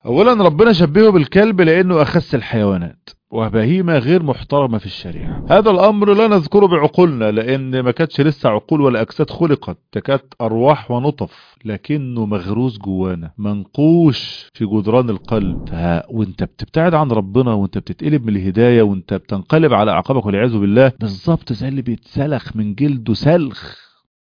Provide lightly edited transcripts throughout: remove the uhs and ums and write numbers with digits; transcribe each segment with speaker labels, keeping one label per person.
Speaker 1: اولا ربنا شبهه بالكلب لانه اخس الحيوانات وبهيمة غير محترمة في الشريعة. هذا الامر لا نذكره بعقولنا لان ما كانتش لسه عقول ولا اجساد خلقت، ده كانت ارواح ونطف، لكنه مغروس جوانا، منقوش في جدران القلب. وانت بتبتعد عن ربنا وانت بتتقلب من الهداية وانت بتنقلب على اعقابك والعياذ بالله، بالظبط زي اللي بيتسلخ من جلده سلخ.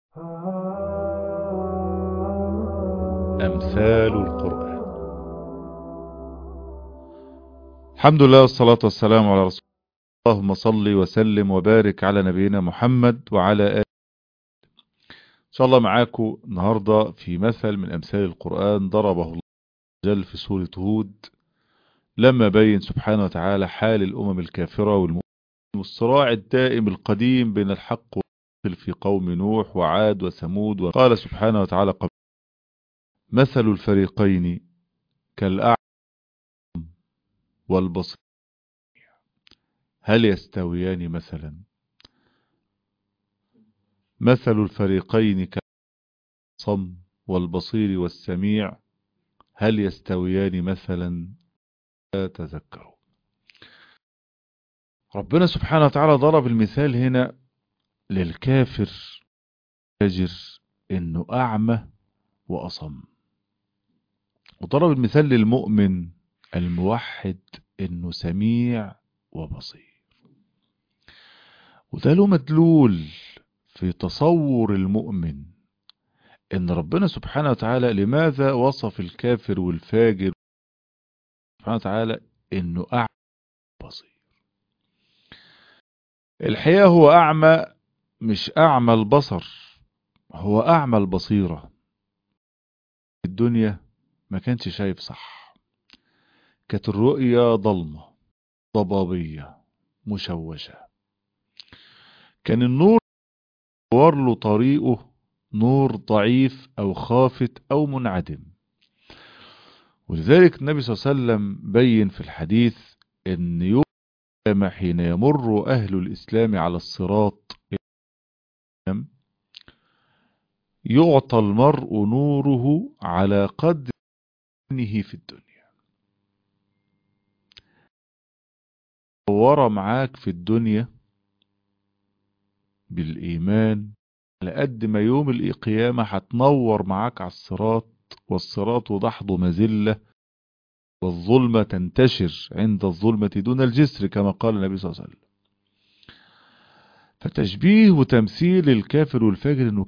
Speaker 1: امثال القرآن. الحمد لله والصلاة والسلام على رسول الله. اللهم صل وسلم وبارك على نبينا محمد وعلى آله. إن شاء الله معاكم النهاردة في مثل من أمثال القرآن ضربه الله جل في سورة هود، لما بين سبحانه وتعالى حال الأمم الكافرة والمؤمنين والصراع الدائم القديم بين الحق والباطل في قوم نوح وعاد وثمود. وقال سبحانه وتعالى قبل: مثل الفريقين كالأعمى والبصير هل يستويان مثلا؟ مثل الفريقين كالصم والبصير والسميع هل يستويان مثلا؟ لا تذكروا. ربنا سبحانه وتعالى ضرب المثال هنا للكافر الفاجر انه اعمى واصم، وضرب المثال للمؤمن الموحد انه سميع وبصير. وده له مدلول في تصور المؤمن ان ربنا سبحانه وتعالى لماذا وصف الكافر والفاجر سبحانه وتعالى انه اعمى وبصير. الحقيقة هو اعمى، مش اعمى البصر، هو اعمى البصيرة. الدنيا ما كانش شايف صح، كانت الرؤية ضلمة ضبابية مشوشة، كان النور ينور له طريقه نور ضعيف او خافت او منعدم. ولذلك النبي صلى الله عليه وسلم بين في الحديث ان يوم القيامة حين يمر اهل الاسلام على الصراط يعطى المرء نوره على قدر دينه في الدنيا. ورا معاك في الدنيا بالإيمان على قد ما يوم القيامة هتنور معاك على الصراط، والصراط ضحض مذلة، والظلمة تنتشر عند الظلمة دون الجسر كما قال النبي صلى الله عليه وسلم. فتشبيه وتمثيل الكافر والفاجر انه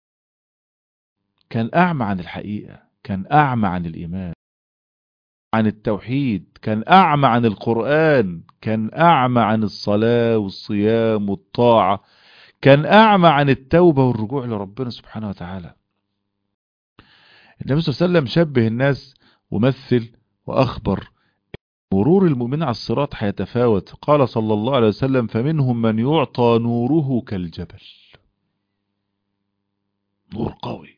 Speaker 1: كان اعمى عن الحقيقة، كان اعمى عن الإيمان، عن التوحيد، كان اعمى عن القرآن، كان اعمى عن الصلاة والصيام والطاعة، كان اعمى عن التوبة والرجوع لربنا سبحانه وتعالى. النبي صلى الله عليه وسلم شبه الناس ومثل واخبر مرور المؤمن على الصراط هيتفاوت. قال صلى الله عليه وسلم: فمنهم من يعطى نوره كالجبل، نور قوي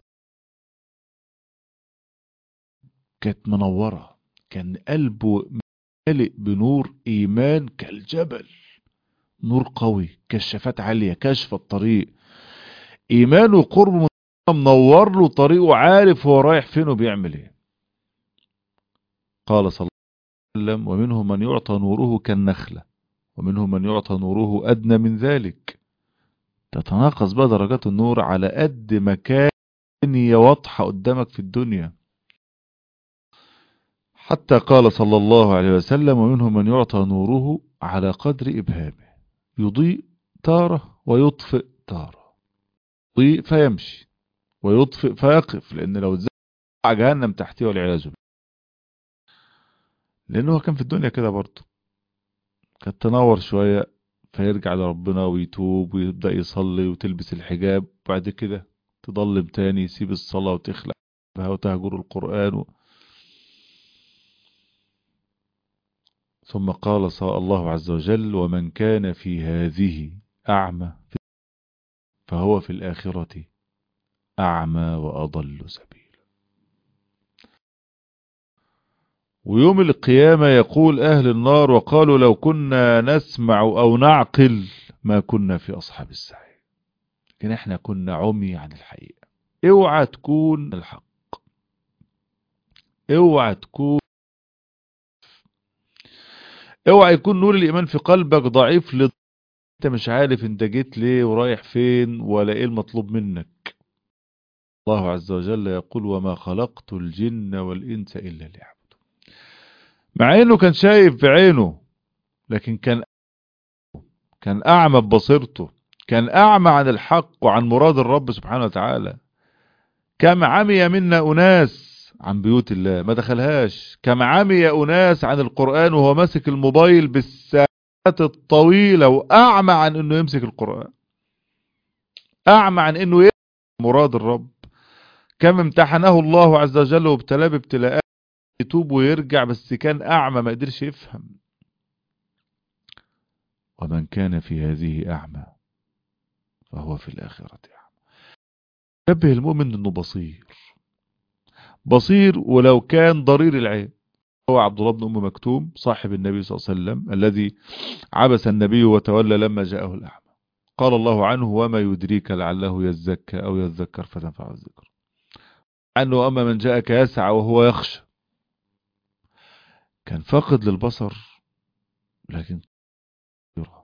Speaker 1: كانت منورة، كان قلبه ملئ بنور ايمان كالجبل، نور قوي، كشافات عالية، كشف الطريق، ايمانه وقرب منور له طريقه، عارف هو رايح فين وبيعمل ايه. قال صلى الله عليه وسلم: ومنهم من يعطى نوره كالنخلة، ومنهم من يعطى نوره أدنى من ذلك. تتناقص بقى درجات النور على قد ما كان واضحة قدامك في الدنيا. حتى قال صلى الله عليه وسلم: ومنهم من يعطى نوره على قدر إبهامه، يضيء تارة ويطفئ تارة، يضيء فيمشي ويطفئ فيقف، لأن لو زع جهنم تحتيه والعياذ بالله. لأنه كان في الدنيا كده برضه، كانت تنور شوية فيرجع لربنا ويتوب ويبدأ يصلي وتلبس الحجاب، وبعد كده تضلم تاني، يسيب الصلاة وتخلع بها وتهجر القرآن ثم قال صلى الله عز وجل: ومن كان في هذه أعمى فهو في الآخرة أعمى وأضل سبيلا. ويوم القيامة يقول أهل النار: وقالوا لو كنا نسمع أو نعقل ما كنا في أصحاب السعير. لكن احنا كنا عمي عن الحقيقة. اوعى تكون الحق، اوعى يكون نور الإيمان في قلبك ضعيف انت مش عارف انت جيت ليه ورايح فين ولا ايه المطلوب منك. الله عز وجل يقول وما خلقت الجن والإنس إلا ليعبدون. مع انه كان شايف بعينه، لكن كان أعمى ببصيرته، كان أعمى عن الحق وعن مراد الرب سبحانه وتعالى. كم عمي منا أناس عن بيوت الله ما دخلهاش، كم عمي أناس عن القرآن وهو ماسك الموبايل بالساعات الطويلة، وأعمى عن أنه يمسك القرآن، أعمى عن أنه يمسك مراد الرب. كم امتحنه الله عز وجل وابتلاه بابتلاءات يتوب ويرجع، بس كان أعمى ما قدرش يفهم. ومن كان في هذه أعمى فهو في الآخرة أعمى. شبه المؤمن أنه بصير ولو كان ضرير العين. هو عبد الله بن أم مكتوم صاحب النبي صلى الله عليه وسلم الذي عبس النبي وتولى لما جاءه الأعمى. قال الله عنه وما يدريك لعله يزكى أو يذكر فتنفعه الذكر. عنه أما من جاءك يسعى وهو يخشى، كان فاقد للبصر لكن يرى.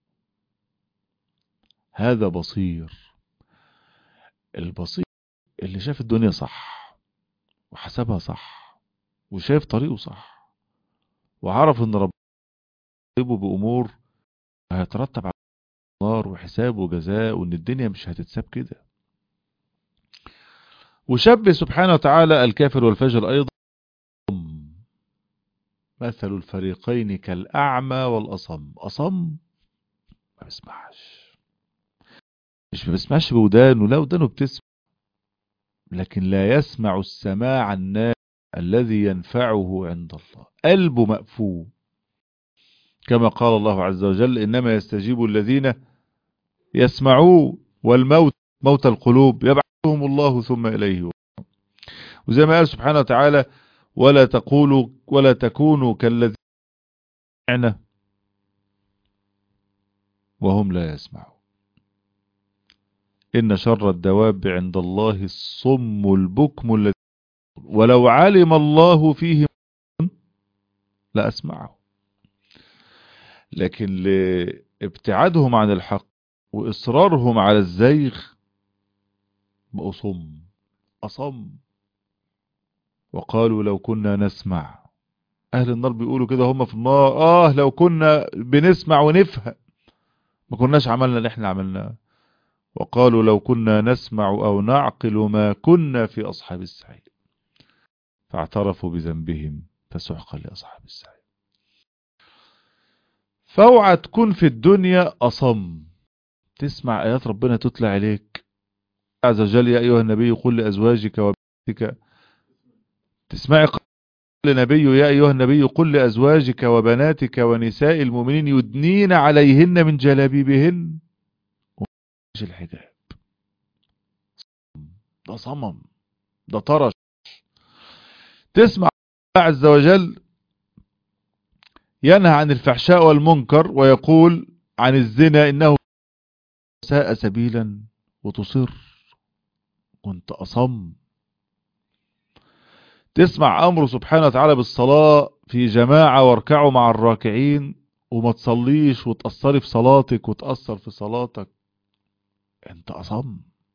Speaker 1: هذا بصير، البصير اللي شاف الدنيا صح وحسبها صح وشايف طريقه صح، وعرف ان ربنا يجيبه بأمور هيترتب على نار وحساب وجزاء، وان الدنيا مش هتتساب كده. وشبه سبحانه وتعالى الكافر والفاجر ايضا، مثل الفريقين كالأعمى والأصم. أصم ما بيسمعش، مش ما بيسمعش بودانه، لا ودانه بتسمع، لكن لا يسمع السماع النافع الذي ينفعه عند الله. قلبه مقفول، كما قال الله عز وجل إنما يستجيب الذين يسمعون والموت موت القلوب يبعثهم الله ثم إليه يرجعون. وزي ما قال سبحانه وتعالى ولا تكونوا كالذين سمعنا وهم لا يسمعون إن شر الدواب عند الله الصم البكم الذين ولو علم الله فيهم لأسمعه. لكن لابتعادهم عن الحق وإصرارهم على الزيغ بقوا أصم. وقالوا لو كنا نسمع، أهل النار بيقولوا كده هم في النار، لو كنا بنسمع ونفهم ما كناش عملنا اللي احنا عملناه. وقالوا لو كنا نسمع أو نعقل ما كنا في أصحاب السعير فاعترفوا بذنبهم فسحقا لأصحاب السعير. فاوعى تكون في الدنيا أصم، تسمع آيات ربنا تطلع عليك عز وجل يا أيها النبي قل لأزواجك وبناتك، تسمعي لنبي يا أيها النبي قل لأزواجك وبناتك ونساء المؤمنين يدنين عليهن من جلابيبهن ومش الحجاب. ده صمم، ده طرش. تسمع الله عز وجل ينهى عن الفحشاء والمنكر ويقول عن الزنا إنه ساء سبيلا وتصر، كنت أصم. تسمع أمره سبحانه وتعالى بالصلاة في جماعة واركعوا مع الراكعين وما تصليش وتأثري في صلاتك وتأثر في صلاتك، انت أصم.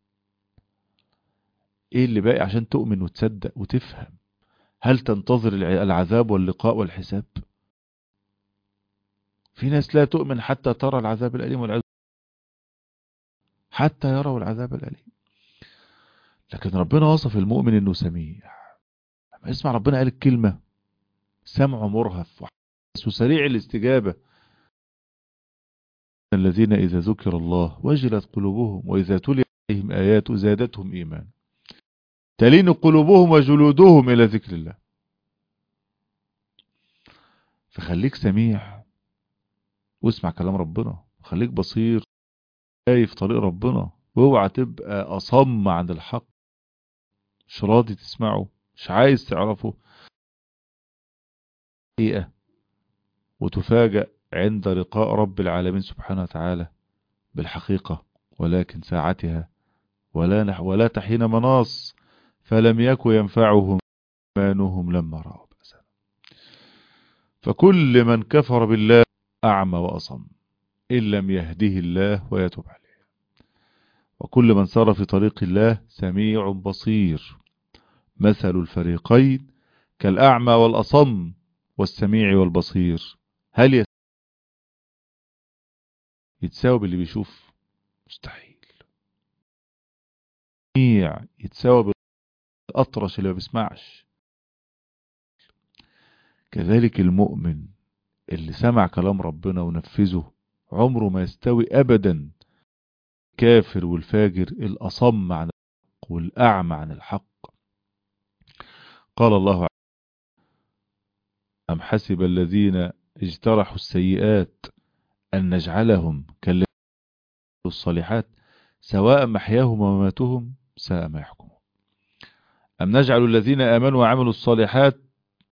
Speaker 1: ايه اللي باقي عشان تؤمن وتصدق وتفهم؟ هل تنتظر العذاب واللقاء والحساب؟ في ناس لا تؤمن حتى ترى العذاب الأليم والعذاب، حتى يروا العذاب الأليم. لكن ربنا وصف المؤمن انه سميع. لما يسمع ربنا قال الكلمة سمعه مرهف وسريع الاستجابة. الذين إذا ذكر الله وجلت قلوبهم وإذا تلي عليهم آيات زادتهم إيمان تلين قلوبهم وجلودهم إلى ذكر الله. فخليك سميع واسمع كلام ربنا، وخليك بصير شايف طريق ربنا، واوعى تبقى أصم عن الحق، مش راضي تسمعه، مش عايز تعرفه حقيقة، وتفاجأ عند لقاء رب العالمين سبحانه وتعالى بالحقيقة، ولكن ساعتها ولا تحين مناص فلم يكن ينفعهم إيمانهم لما رأوا بأسنا. فكل من كفر بالله أعمى وأصم إن لم يهده الله ويتوب عليه، وكل من سار في طريق الله سميع بصير. مثل الفريقين كالأعمى والأصم والسميع والبصير، هل يتساوي باللي بيشوف؟ مستحيل. سميع يتساوي بالأطرش اللي ما بيسمعش. كذلك المؤمن اللي سمع كلام ربنا ونفذه عمره ما يستوي أبدا كافر والفاجر الأصم عن الحق والأعمى عن الحق. قال الله: أم حسب الذين اجترحوا السيئات أن نجعلهم كالذين عملوا الصالحات سواء محياهم ومماتهم ساء ما يحكمون. أم نجعل الذين آمنوا وعملوا الصالحات